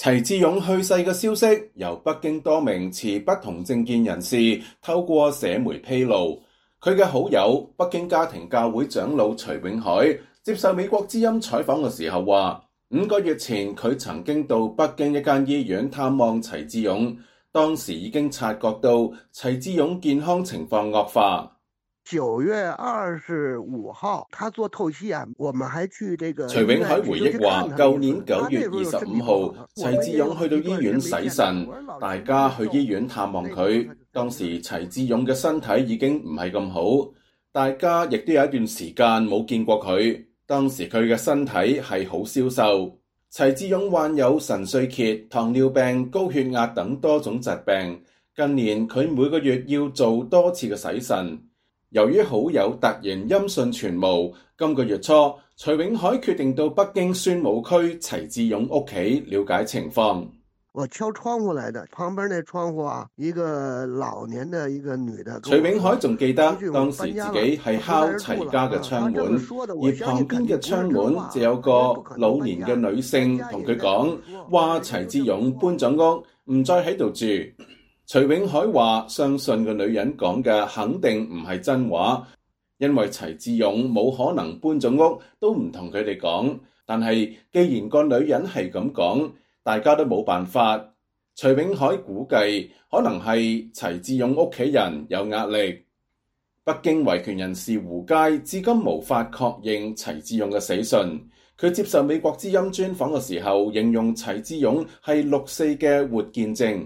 齊智勇去世嘅消息由北京多名持不同政見人士透過社媒披露。佢嘅好友北京家庭教會長老徐永海接受美國之音採訪嘅時候話，5個月前佢曾經到北京一間醫院探望齊智勇，當時已經察覺到齊智勇健康情況惡化。 9月25號，他做透析啊，我們還去這個。 徐永海回憶話，舊年9月25號，齊智勇去到醫院洗腎，大家去醫院探望佢。當時齊智勇嘅身體已經唔係咁好，大家亦都有一段時間冇見過佢。當時佢嘅身體係好消瘦。齊智勇患有腎衰竭、糖尿病、高血壓等多種疾病。近年佢每個月要做多次嘅洗腎。由於好友突然音訊全無，今個月初，徐永海決定到北京宣武區齊智勇屋企了解情況。 我敲窗戶來的，旁邊那窗戶啊，一個老年的一個女的。 徐永海仲記得當時自己係敲齊家嘅窗門，而旁邊嘅窗門就有個老年嘅女性同佢講，話齊智勇搬咗屋，唔再喺度住。徐永海話相信個女人講嘅肯定唔係真話，因為齊智勇冇可能搬咗屋都唔同佢哋講。但係既然個女人係咁講，大家都冇辦法。徐永海估計可能係齊智勇屋企人有壓力。北京維權人士胡佳至今無法確認齊智勇嘅死訊。佢接受美國之音專訪嘅時候，形容齊智勇係6·4嘅活見證。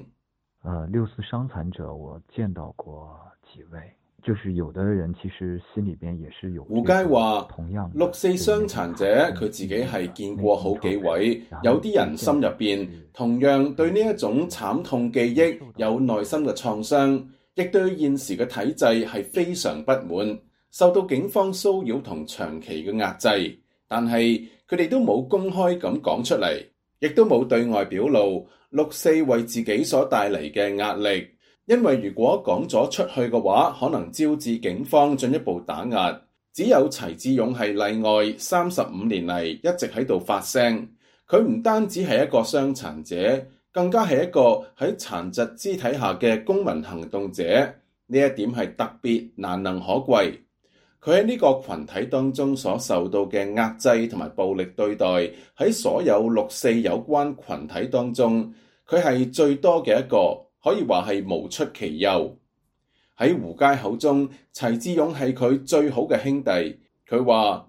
6·4傷殘者我見到過幾位，就是有的人其實心裏邊也是有。 胡佳話6·4傷殘者佢自己係見過好幾位，有啲人心入邊同樣對呢一種慘痛記憶有內心嘅創傷，亦對現時嘅體制係非常不滿，受到警方騷擾同長期嘅壓制，但係佢哋都冇公開咁講出嚟，亦都冇對外表露6·4為自己所帶嚟嘅壓力，因為如果講咗出去嘅話，可能招致警方進一步打壓。只有齊智勇係例外，35年嚟一直喺度發聲。佢唔單止係一個傷殘者，更加係一個喺殘疾肢體下嘅公民行動者，呢一點係特別難能可貴。佢喺呢個群體當中所受到嘅壓制同埋暴力對待，喺所有6·4有關群體當中，佢係最多嘅一個，可以話係無出其右。喺胡佳口中，齊智勇係佢最好嘅兄弟。佢話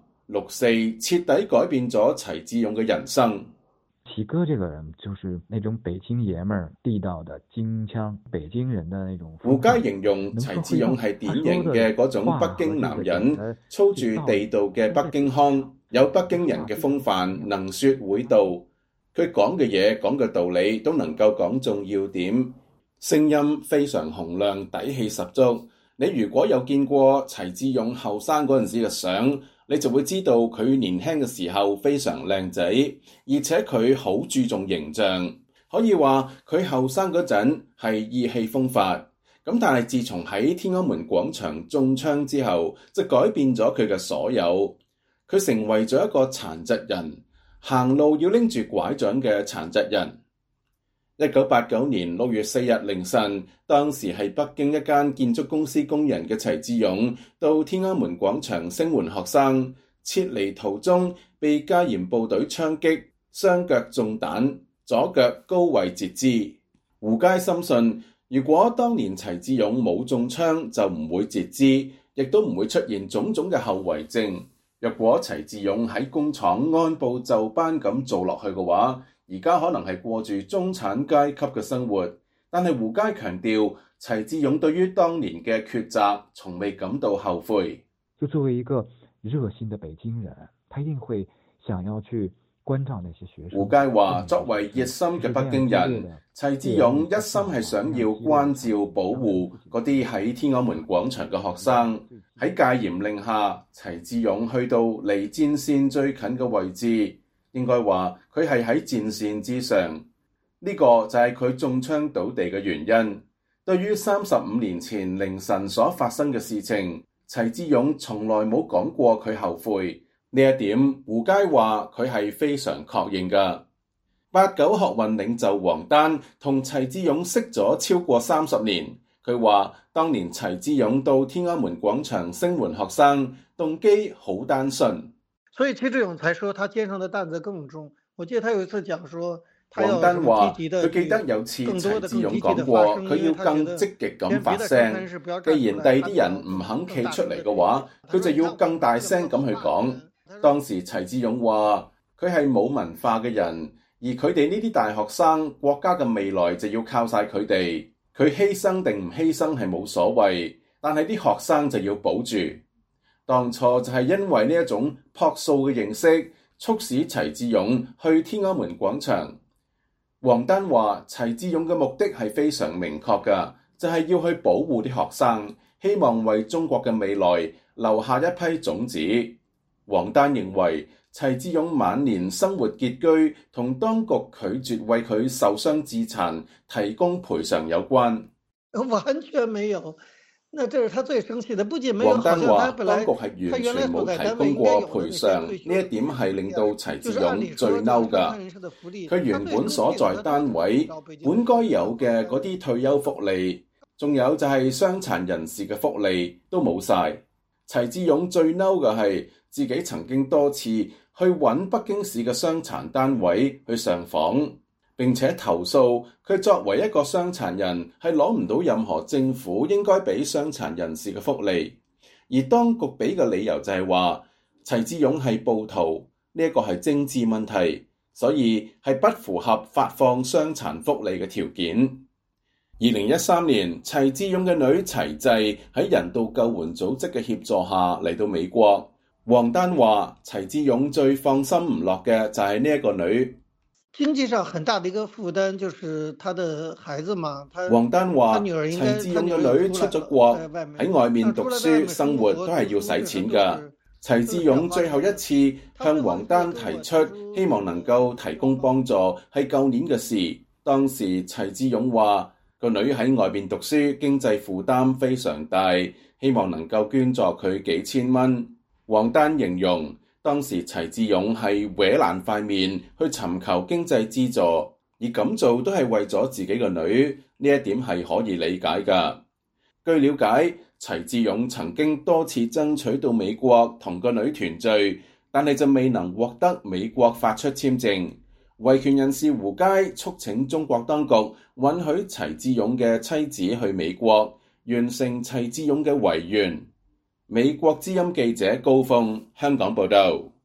6·4徹底改變咗齊智勇嘅人生。 齊哥這個人就是那種北京爺們兒地道的京腔，北京人的那種。 胡佳形容齊智勇係典型嘅嗰種北京男人，操住地道嘅北京腔，有北京人嘅風範，能說會道。佢講嘅嘢、講嘅道理都能夠講中要點，聲音非常洪亮，底氣十足。你如果有見過齊智勇後生嗰陣時嘅相，你就會知道佢年輕嘅時候非常靚仔，而且佢好注重形象。可以話佢後生嗰陣係意氣風發，咁但係自從喺天安門廣場中槍之後，就改變咗佢嘅所有。佢成為咗一個殘疾人，行路要拎住拐杖嘅殘疾人。1989年6月4日凌晨，當時係北京一間建築公司工人嘅齊智勇到天安門廣場聲援學生，撤離途中被戒嚴部隊槍擊，雙腳中彈，左腳高位截肢。胡佳深信，如果當年齊智勇冇中槍，就唔會截肢，亦都唔會出現種種嘅後遺症。若果齊智勇喺工廠按部就班咁做落去嘅話，而家可能係過住中產階級嘅生活。但係胡佳強調，齊智勇對於當年嘅抉擇從未感到後悔。 就作為一個熱心的北京人，他一定會想要去關照那些學生。 胡佳話，作為熱心嘅北京人，齊智勇一心係想要關照保護嗰啲喺天安門廣場嘅學生。喺戒嚴令下，齊智勇去到離戰線最近嘅位置，應該話佢係喺戰線之上，呢個就係佢中槍倒地嘅原因。對於35年前凌晨所發生嘅事情，齊智勇從來冇講過佢後悔，呢一點胡佳話佢係非常確認㗎。 89學運領袖王丹同齊智勇識咗超過30年。佢話當年齊智勇到天安門廣場聲援學生，動機好單純。 所以齊智勇才說他肩上的擔子更重。我記得他有一次講說， 王丹話佢記得有次齊智勇講過，佢要更積極咁發聲。既然第啲人唔肯企出嚟嘅話，佢就要更大聲咁去講。當時齊智勇話佢係冇文化嘅人，而佢哋呢啲大學生，國家嘅未來就要靠晒佢哋。佢犧牲定唔犧牲係冇所謂，但係啲學生就要保住。當初就係因為呢一種樸素嘅認識，促使齊智勇去天安門廣場。王丹話齊智勇嘅目的係非常明確㗎，就係要去保護啲學生，希望為中國嘅未來留下一批種子。王丹認為齊智勇晚年生活拮據，同當局拒絕為佢受傷致殘提供賠償有關。 完全沒有，那這是他最生氣的。不僅沒有， 王丹話當局係完全冇提供過賠償，呢一點係令到齊智勇最嬲㗎。佢原本所在單位本該有嘅嗰啲退休福利，仲有就係傷殘人士嘅福利都冇晒。齊智勇最嬲嘅係自己曾經多次去揾北京市嘅傷殘單位去上訪，並且投訴佢作為一個傷殘人係攞唔到任何政府應該俾傷殘人士嘅福利，而當局俾嘅理由就係話齊智勇係暴徒，呢一個係政治問題，所以係不符合發放傷殘福利嘅條件。2013年，齊智勇嘅女齊濟喺人道救援組織嘅協助下嚟到美國。王丹話齊智勇最放心唔落嘅就係呢一個女。 經濟上很大的一個負擔就是他的孩子嘛。 王丹話齊智勇嘅女出咗國，喺外面讀書生活都係要使錢㗎。齊智勇最後一次向王丹提出希望能夠提供幫助係舊年嘅事，當時齊智勇話個女喺外面讀書經濟負擔非常大，希望能夠捐助佢幾千蚊。王丹形容當時齊智勇係搲爛塊面去尋求經濟資助，而咁做都係為咗自己個女，呢一點係可以理解㗎。據了解，齊智勇曾經多次爭取到美國同個女團聚，但係就未能獲得美國發出簽證。維權人士胡佳促請中國當局允許齊智勇嘅妻子去美國，完成齊智勇嘅遺願。美國之音記者高鳳香港報道。